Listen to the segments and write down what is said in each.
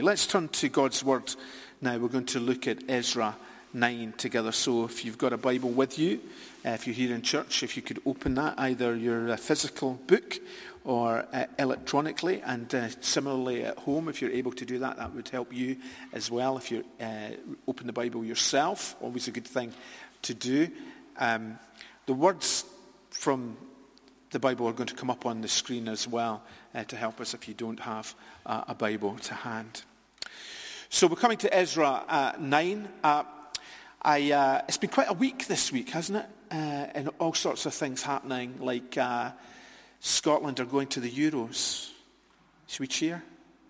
Let's turn to God's Word now. We're going to look at Ezra 9 together. So if you've got a Bible with you, if you're here in church, if you could open that, either your physical book or electronically, and similarly at home, if you're able to do that, that would help you as well. If you open the Bible yourself, always a good thing to do. The words from the Bible are going to come up on the screen as well to help us if you don't have a Bible to hand. So we're coming to Ezra 9. It's been quite a week this week, hasn't it? And all sorts of things happening, like Scotland are going to the Euros. Should we cheer?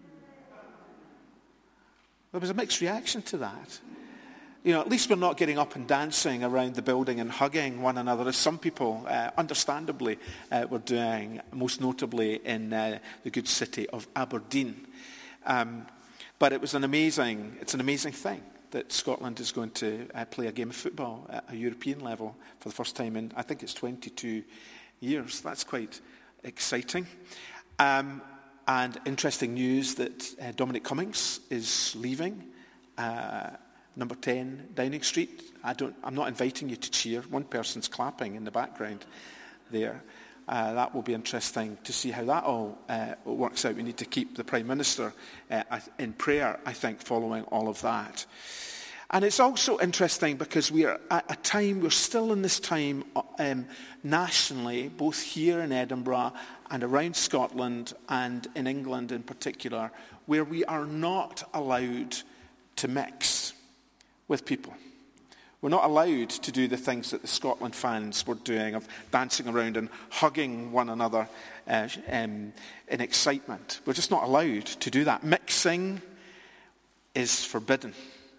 There was a mixed reaction to that. You know, at least we're not getting up and dancing around the building and hugging one another, as some people, understandably, were doing, most notably in the good city of Aberdeen. But it's an amazing thing that Scotland is going to play a game of football at a European level for the first time in, I think it's 22 years. That's quite exciting. And interesting news that Dominic Cummings is leaving number 10 Downing Street. I'm not inviting you to cheer. One person's clapping in the background there. That will be interesting to see how that all works out. We need to keep the Prime Minister in prayer, I think, following all of that. And it's also interesting because we are at a time, we're still in this time nationally, both here in Edinburgh and around Scotland and in England in particular, where we are not allowed to mix with people. We're not allowed to do the things that the Scotland fans were doing, of dancing around and hugging one another in excitement. We're just not allowed to do that. Mixing is forbidden.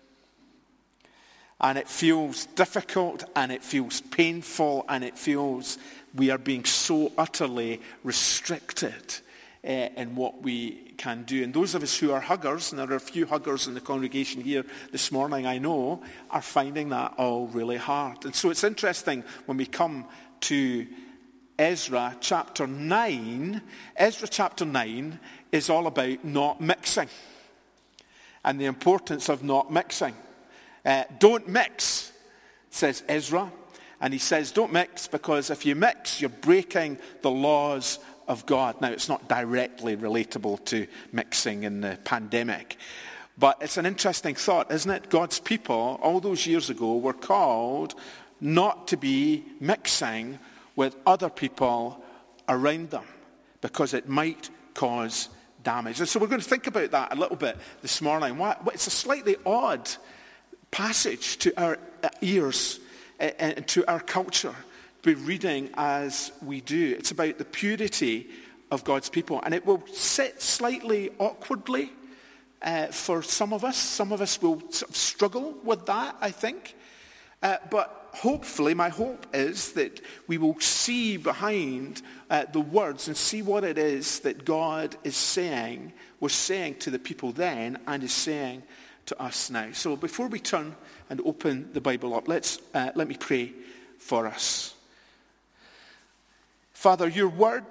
And it feels difficult, and it feels painful, and it feels we are being so utterly restricted in what we can do. And those of us who are huggers, and there are a few huggers in the congregation here this morning, I know, are finding that all really hard. And so it's interesting when we come to Ezra chapter 9. Ezra chapter 9 is all about not mixing and the importance of not mixing. Don't mix, says Ezra. And he says, don't mix, because if you mix, you're breaking the laws of God. Now, it's not directly relatable to mixing in the pandemic, but it's an interesting thought, isn't it? God's people, all those years ago, were called not to be mixing with other people around them, because it might cause damage. And so we're going to think about that a little bit this morning. It's a slightly odd passage to our ears and to our culture. Be reading as we do. It's about the purity of God's people. And it will sit slightly awkwardly for some of us. Some of us will sort of struggle with that, I think. But hopefully, my hope is that we will see behind the words and see what it is that God is saying, was saying to the people then, and is saying to us now. So before we turn and open the Bible up, let me pray for us. Father, your word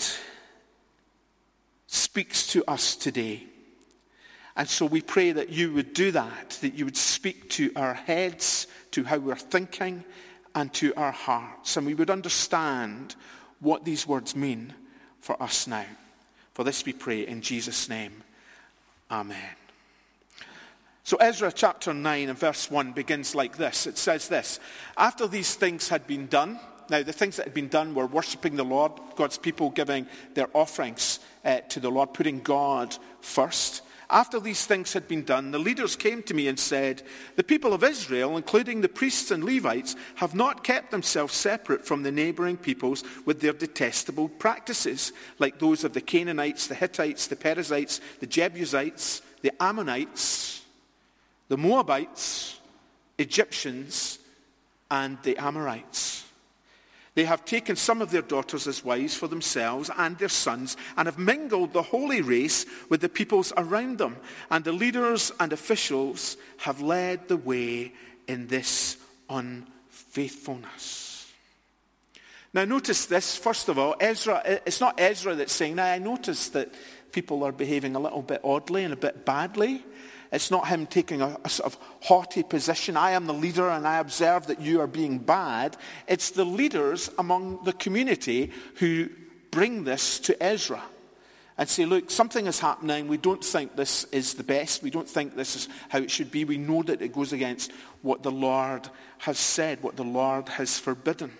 speaks to us today. And so we pray that you would do that you would speak to our heads, to how we're thinking, and to our hearts. And we would understand what these words mean for us now. For this we pray in Jesus' name. Amen. So Ezra chapter 9 and verse 1 begins like this. It says this: after these things had been done. Now, the things that had been done were worshipping the Lord, God's people giving their offerings to the Lord, putting God first. After these things had been done, the leaders came to me and said, the people of Israel, including the priests and Levites, have not kept themselves separate from the neighboring peoples with their detestable practices, like those of the Canaanites, the Hittites, the Perizzites, the Jebusites, the Ammonites, the Moabites, Egyptians, and the Amorites. They have taken some of their daughters as wives for themselves and their sons, and have mingled the holy race with the peoples around them. And the leaders and officials have led the way in this unfaithfulness. Now notice this, first of all, Ezra, it's not Ezra that's saying, now I notice that people are behaving a little bit oddly and a bit badly. It's not him taking a sort of haughty position. I am the leader and I observe that you are being bad. It's the leaders among the community who bring this to Ezra and say, look, something is happening. We don't think this is the best. We don't think this is how it should be. We know that it goes against what the Lord has said, what the Lord has forbidden.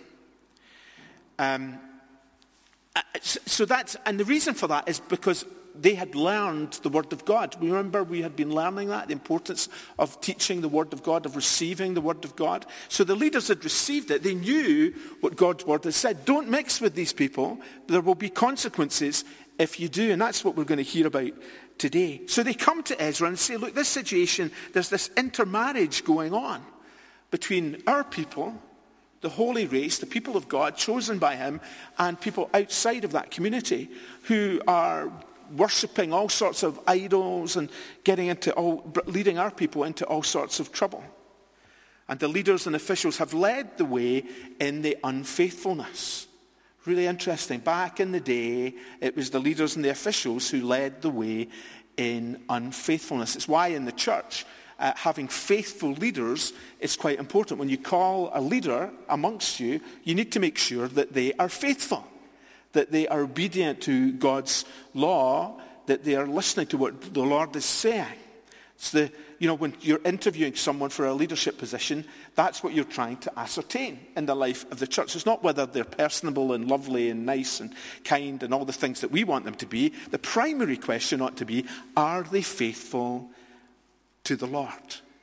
So that's, and the reason for that is because they had learned the Word of God. Remember, we had been learning that, the importance of teaching the Word of God, of receiving the Word of God. So the leaders had received it. They knew what God's Word had said. Don't mix with these people. There will be consequences if you do. And that's what we're going to hear about today. So they come to Ezra and say, look, this situation, there's this intermarriage going on between our people, the holy race, the people of God, chosen by him, and people outside of that community who are worshipping all sorts of idols and leading our people into all sorts of trouble. And the leaders and officials have led the way in the unfaithfulness. Really interesting. Back in the day, it was the leaders and the officials who led the way in unfaithfulness. It's why in the church, having faithful leaders is quite important. When you call a leader amongst you, you need to make sure that they are faithful, that they are obedient to God's law, that they are listening to what the Lord is saying. It's when you're interviewing someone for a leadership position, that's what you're trying to ascertain in the life of the church. It's not whether they're personable and lovely and nice and kind and all the things that we want them to be. The primary question ought to be, are they faithful to the Lord?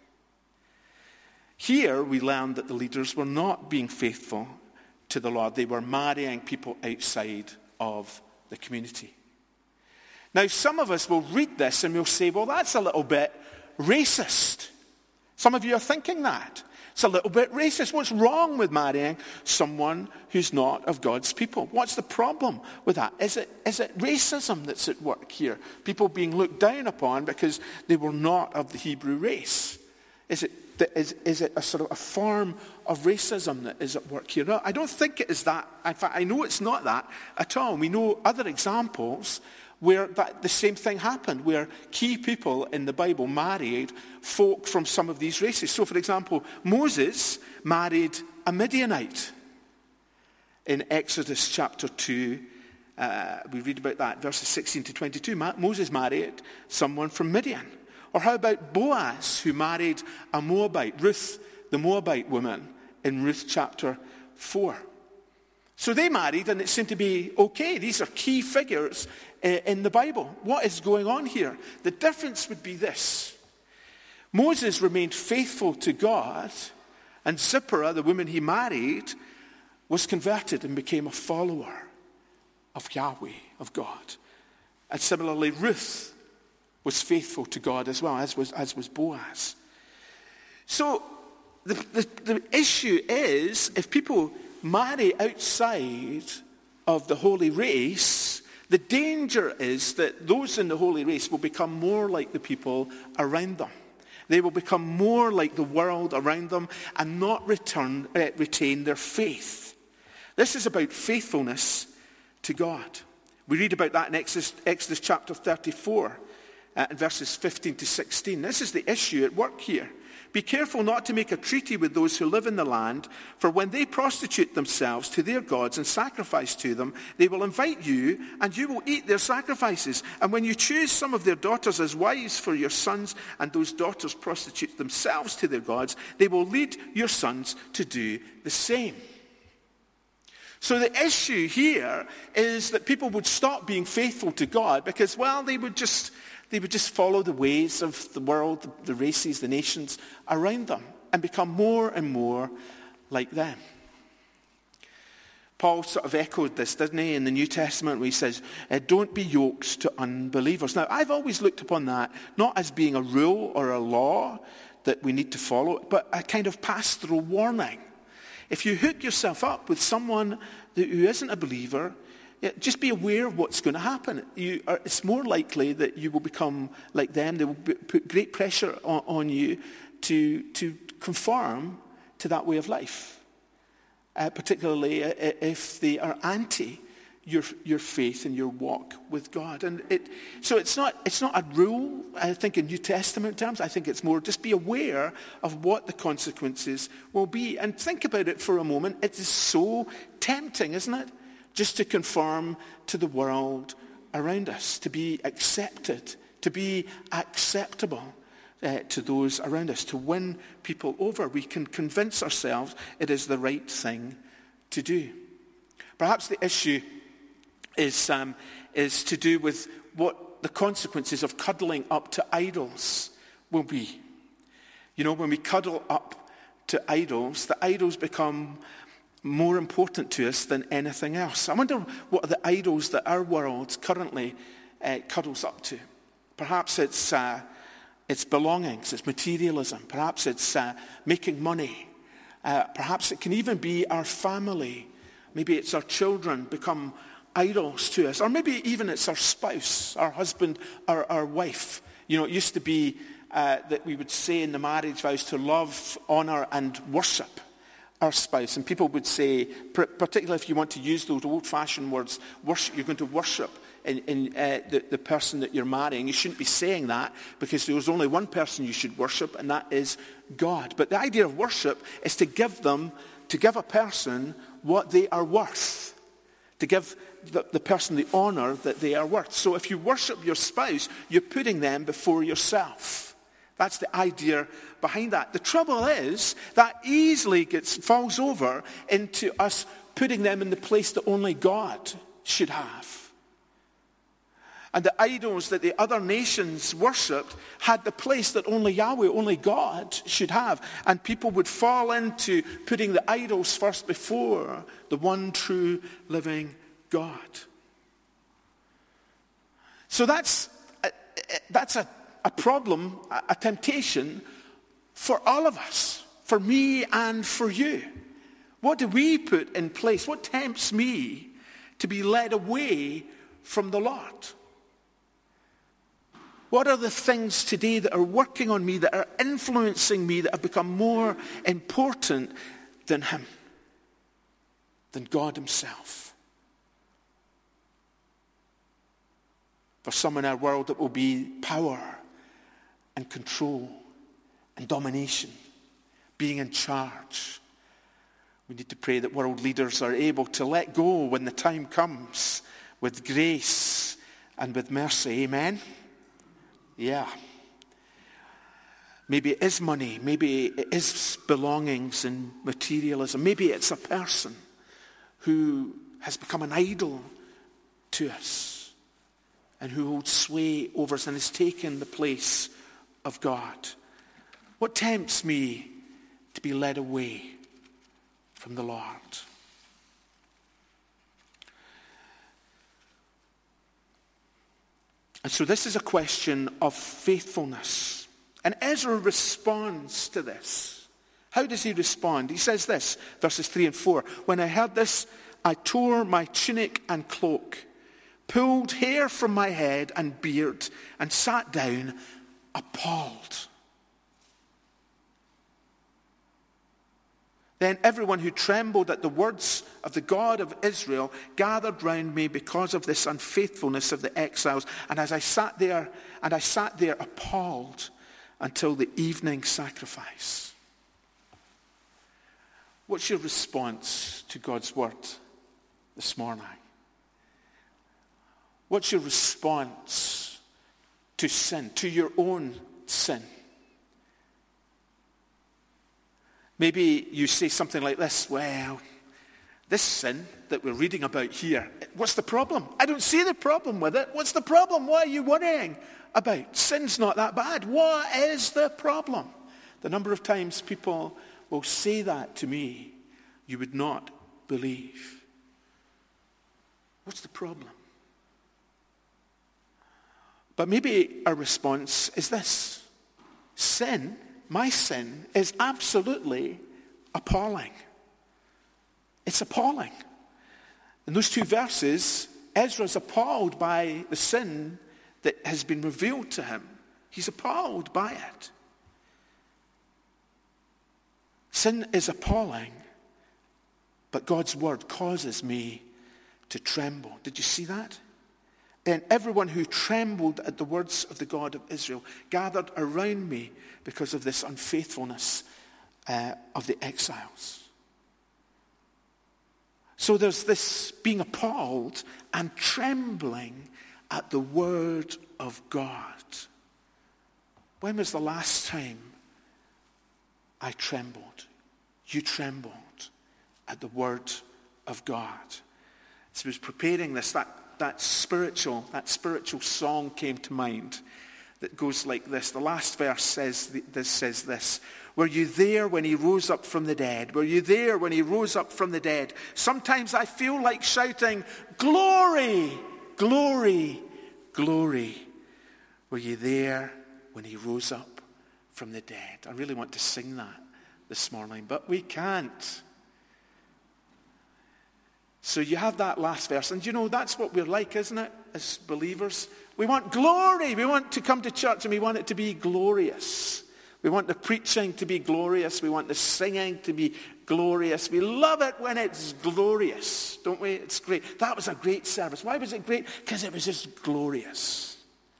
Here we learn that the leaders were not being faithful to the Lord. They were marrying people outside of the community. Now, some of us will read this and we'll say, well, that's a little bit racist. Some of you are thinking that. It's a little bit racist. What's wrong with marrying someone who's not of God's people? What's the problem with that? Is it racism that's at work here? People being looked down upon because they were not of the Hebrew race? Is it a sort of a form of racism that is at work here? No, I don't think it is that. In fact, I know it's not that at all. We know other examples where the same thing happened, where key people in the Bible married folk from some of these races. So, for example, Moses married a Midianite. In Exodus chapter 2, we read about that, verses 16 to 22. Moses married someone from Midian. Or how about Boaz, who married a Moabite, Ruth, the Moabite woman, in Ruth chapter 4. So they married, and it seemed to be okay. These are key figures in the Bible. What is going on here? The difference would be this. Moses remained faithful to God, and Zipporah, the woman he married, was converted and became a follower of Yahweh, of God. And similarly, Ruth was faithful to God as well, as was Boaz. So the issue is, if people marry outside of the holy race, the danger is that those in the holy race will become more like the people around them. They will become more like the world around them and not retain their faith. This is about faithfulness to God. We read about that in Exodus chapter 34, in verses 15 to 16. This is the issue at work here. Be careful not to make a treaty with those who live in the land, for when they prostitute themselves to their gods and sacrifice to them, they will invite you, and you will eat their sacrifices. And when you choose some of their daughters as wives for your sons, and those daughters prostitute themselves to their gods, they will lead your sons to do the same. So the issue here is that people would stop being faithful to God because, well, they would just follow the ways of the world, the races, the nations around them, and become more and more like them. Paul sort of echoed this, didn't he, in the New Testament, where he says, don't be yoked to unbelievers. Now, I've always looked upon that not as being a rule or a law that we need to follow, but a kind of pastoral warning. If you hook yourself up with someone who isn't a believer, just be aware of what's going to happen. It's more likely that you will become like them. They will put great pressure on you to conform to that way of life, particularly if they are anti your faith and your walk with God. And so it's not a rule, I think, in New Testament terms. I think it's more just be aware of what the consequences will be. And think about it for a moment. It is so tempting, isn't it? Just to conform to the world around us, to be accepted, to be acceptable to those around us, to win people over. We can convince ourselves it is the right thing to do. Perhaps the issue is to do with what the consequences of cuddling up to idols will be. You know, when we cuddle up to idols, the idols become more important to us than anything else. I wonder what are the idols that our world currently cuddles up to. Perhaps it's belongings, it's materialism. Perhaps it's making money. Perhaps it can even be our family. Maybe it's our children become idols to us. Or maybe even it's our spouse, our husband, our wife. You know, it used to be that we would say in the marriage vows to love, honor, and worship our spouse. And people would say, particularly if you want to use those old-fashioned words, worship, you're going to worship in the person that you're marrying. You shouldn't be saying that because there's only one person you should worship, and that is God. But the idea of worship is to give a person what they are worth, to give the person the honor that they are worth. So if you worship your spouse, you're putting them before yourself. That's the idea behind that. The trouble is that easily falls over into us putting them in the place that only God should have. And the idols that the other nations worshipped had the place that only Yahweh, only God should have. And people would fall into putting the idols first before the one true living God. So that's a problem, a temptation for all of us, for me and for you. What do we put in place? What tempts me to be led away from the Lord? What are the things today that are working on me, that are influencing me, that have become more important than Him, than God Himself? For some in our world, it will be power and control and domination, being in charge. We need to pray that world leaders are able to let go when the time comes with grace and with mercy. Amen? Yeah. Maybe it is money. Maybe it is belongings and materialism. Maybe it's a person who has become an idol to us and who holds sway over us and has taken the place of God. What tempts me to be led away from the Lord? And so this is a question of faithfulness. And Ezra responds to this. How does he respond? He says this, verses 3 and 4. When I heard this, I tore my tunic and cloak, pulled hair from my head and beard, and sat down appalled. Then everyone who trembled at the words of the God of Israel gathered round me because of this unfaithfulness of the exiles. And I sat there appalled until the evening sacrifice. What's your response to God's word this morning? What's your response to sin, to your own sin? Maybe you say something like this, well, this sin that we're reading about here, what's the problem? I don't see the problem with it. What's the problem? What are you worrying about? Sin's not that bad. What is the problem? The number of times people will say that to me, you would not believe. What's the problem? But maybe our response is this. Sin, my sin, is absolutely appalling. It's appalling. In those two verses, Ezra's appalled by the sin that has been revealed to him. He's appalled by it. Sin is appalling, but God's word causes me to tremble. Did you see that? And everyone who trembled at the words of the God of Israel gathered around me because of this unfaithfulness of the exiles. So there's this being appalled and trembling at the word of God. When was the last time I trembled? You trembled at the word of God. As I was preparing this, that spiritual song came to mind that goes like this. The last verse says this. Were you there when he rose up from the dead? Were you there when he rose up from the dead? Sometimes I feel like shouting, glory, glory, glory. Were you there when he rose up from the dead? I really want to sing that this morning, but we can't. So you have that last verse, and that's what we're like, isn't it, as believers? We want glory. We want to come to church and we want it to be glorious. We want the preaching to be glorious. We want the singing to be glorious. We love it when it's glorious, don't we? It's great. That was a great service. Why was it great? Because it was just glorious.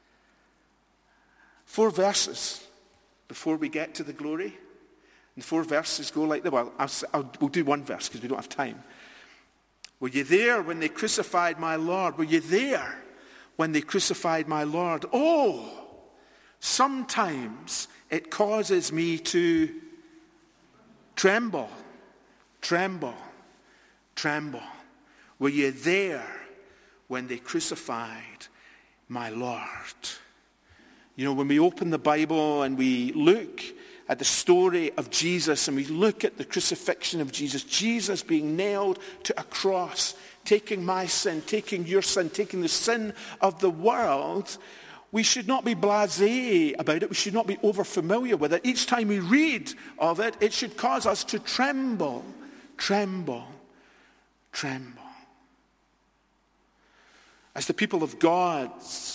4 verses before we get to the glory. And 4 verses go like we'll do 1 verse because we don't have time. Were you there when they crucified my Lord? Were you there when they crucified my Lord? Oh, sometimes it causes me to tremble, tremble, tremble. Were you there when they crucified my Lord? When we open the Bible and we look at the story of Jesus and we look at the crucifixion of Jesus, Jesus being nailed to a cross, taking my sin, taking your sin, taking the sin of the world, we should not be blasé about it. We should not be over-familiar with it. Each time we read of it, it should cause us to tremble, tremble, tremble. As the people of God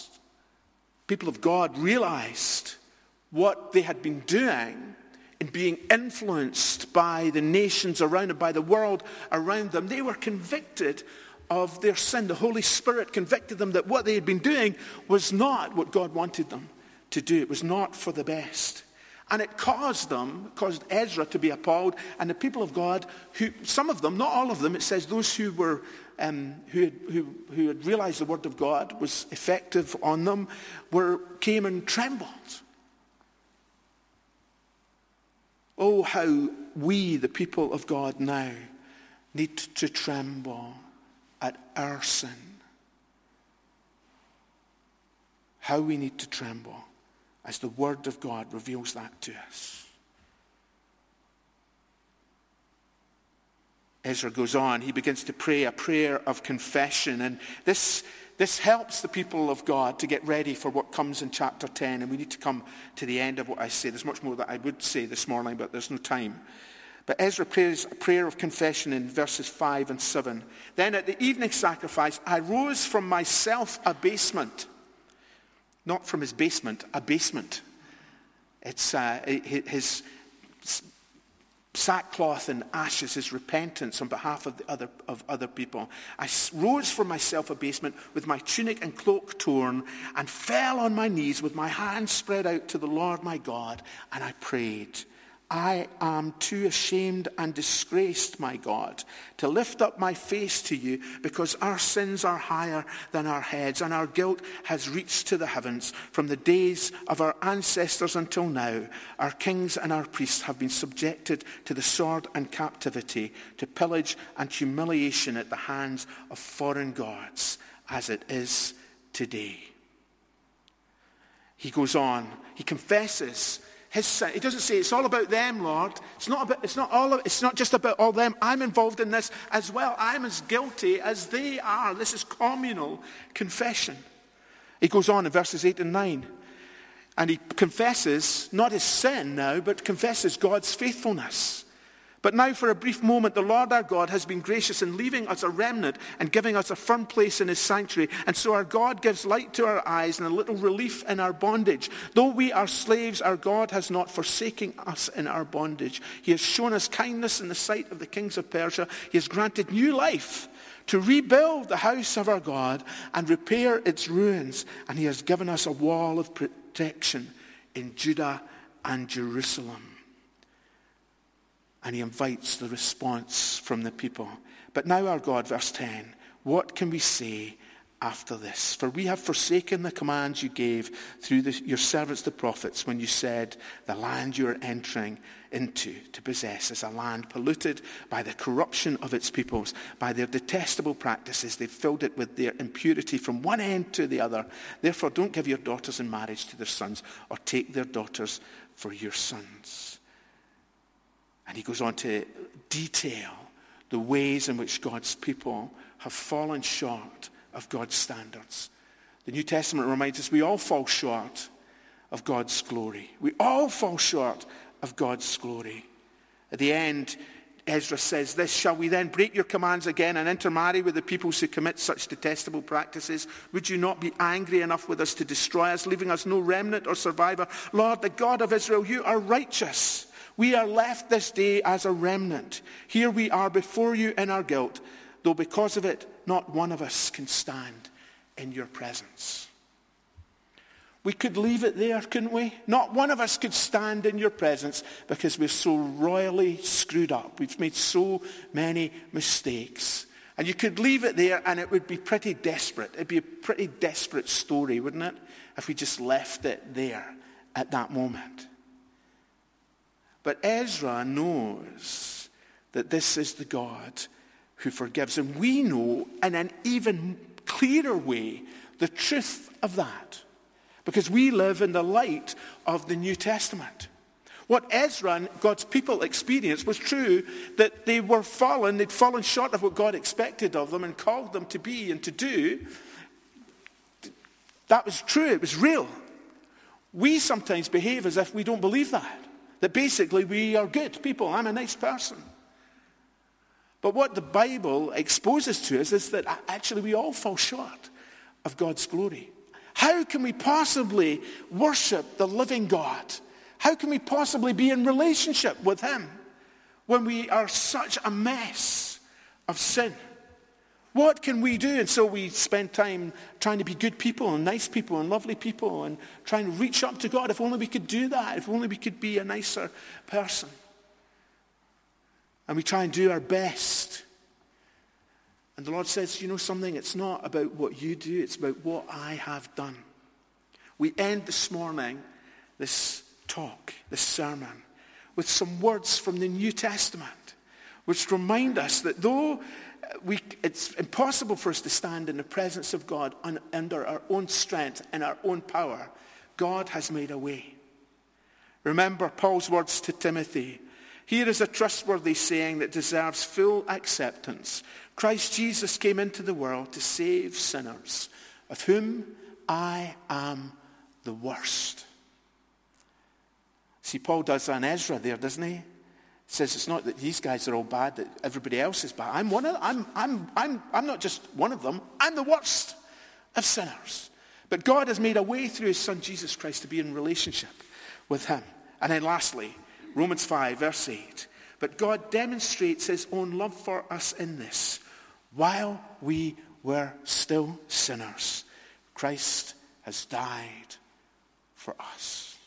realized what they had been doing in being influenced by the nations around them, by the world around them, they were convicted of their sin. The Holy Spirit convicted them that what they had been doing was not what God wanted them to do. It was not for the best. And it caused Ezra to be appalled, and the people of God, some of them, not all of them, it says those who were who had realized the word of God was effective on them, came and trembled. Oh, how we, the people of God now, need to tremble at our sin. How we need to tremble as the word of God reveals that to us. Ezra goes on. He begins to pray a prayer of confession. And this helps the people of God to get ready for what comes in chapter 10. And we need to come to the end of what I say. There's much more that I would say this morning, but there's no time. But Ezra prays a prayer of confession in verses 5 and 7. Then at the evening sacrifice, I rose from my self-abasement. Not from his basement, abasement. It's his sackcloth and ashes, his repentance on behalf of other people. I rose from my self-abasement with my tunic and cloak torn and fell on my knees with my hands spread out to the Lord my God, and I prayed. I am too ashamed and disgraced, my God, to lift up my face to you, because our sins are higher than our heads, and our guilt has reached to the heavens. From the days of our ancestors until now, our kings and our priests have been subjected to the sword and captivity, to pillage and humiliation at the hands of foreign gods, as it is today. He goes on. He confesses his sin. He doesn't say it's all about them, Lord. It's not just about all them. I'm involved in this as well. I'm as guilty as they are. This is communal confession. He goes on in verses 8 and 9. And he confesses not his sin now, but confesses God's faithfulness. But now for a brief moment, the Lord our God has been gracious in leaving us a remnant and giving us a firm place in his sanctuary. And so our God gives light to our eyes and a little relief in our bondage. Though we are slaves, our God has not forsaken us in our bondage. He has shown us kindness in the sight of the kings of Persia. He has granted new life to rebuild the house of our God and repair its ruins. And he has given us a wall of protection in Judah and Jerusalem. And he invites the response from the people. But now our God, verse 10, what can we say after this? For we have forsaken the commands you gave through your servants the prophets when you said, the land you are entering into to possess is a land polluted by the corruption of its peoples, by their detestable practices. They've filled it with their impurity from one end to the other. Therefore, don't give your daughters in marriage to their sons, or take their daughters for your sons. And he goes on to detail the ways in which God's people have fallen short of God's standards. The New Testament reminds us we all fall short of God's glory. We all fall short of God's glory. At the end, Ezra says this, shall we then break your commands again and intermarry with the peoples who commit such detestable practices? Would you not be angry enough with us to destroy us, leaving us no remnant or survivor? Lord, the God of Israel, you are righteous. We are left this day as a remnant. Here we are before you in our guilt, though because of it, not one of us can stand in your presence. We could leave it there, couldn't we? Not one of us could stand in your presence because we're so royally screwed up. We've made so many mistakes. And you could leave it there and it would be pretty desperate. It'd be a pretty desperate story, wouldn't it? If we just left it there at that moment. But Ezra knows that this is the God who forgives. And we know in an even clearer way the truth of that. Because we live in the light of the New Testament. What Ezra and God's people experienced was true, that they were fallen, they'd fallen short of what God expected of them and called them to be and to do. That was true, it was real. We sometimes behave as if we don't believe that. That basically we are good people, I'm a nice person. But what the Bible exposes to us is that actually we all fall short of God's glory. How can we possibly worship the living God? How can we possibly be in relationship with him when we are such a mess of sin? What can we do? And so we spend time trying to be good people and nice people and lovely people and trying to reach up to God. If only we could do that. If only we could be a nicer person. And we try and do our best. And the Lord says, you know something? It's not about what you do. It's about what I have done. We end this morning, this talk, this sermon, with some words from the New Testament, which remind us that though it's impossible for us to stand in the presence of God under our own strength and our own power, God has made a way. Remember Paul's words to Timothy. Here is a trustworthy saying that deserves full acceptance. Christ Jesus came into the world to save sinners, of whom I am the worst. See, Paul does on Ezra there, doesn't he? Says it's not that these guys are all bad, that everybody else is bad. I'm not just one of them. I'm the worst of sinners. But God has made a way through his son Jesus Christ to be in relationship with him. And then lastly, Romans 5, verse 8. But God demonstrates his own love for us in this. While we were still sinners, Christ has died for us.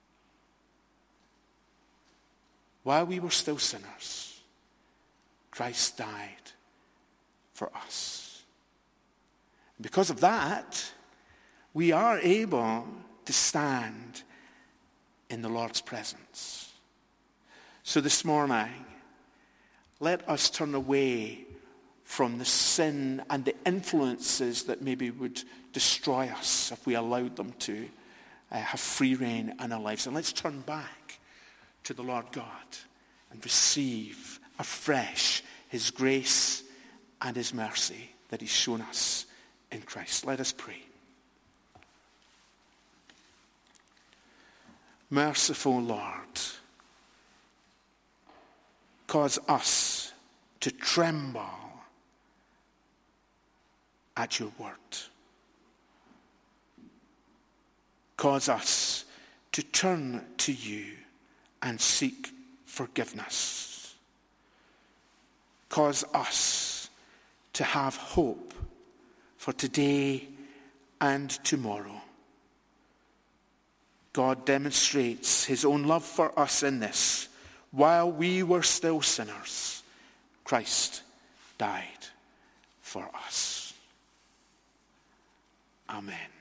While we were still sinners, Christ died for us. Because of that, we are able to stand in the Lord's presence. So this morning, let us turn away from the sin and the influences that maybe would destroy us if we allowed them to have free reign in our lives. And let's turn back to the Lord God and receive afresh his grace and his mercy that he's shown us in Christ. Let us pray. Merciful Lord, cause us to tremble at your word. Cause us to turn to you and seek forgiveness. Cause us to have hope for today and tomorrow. God demonstrates his own love for us in this. While we were still sinners, Christ died for us. Amen.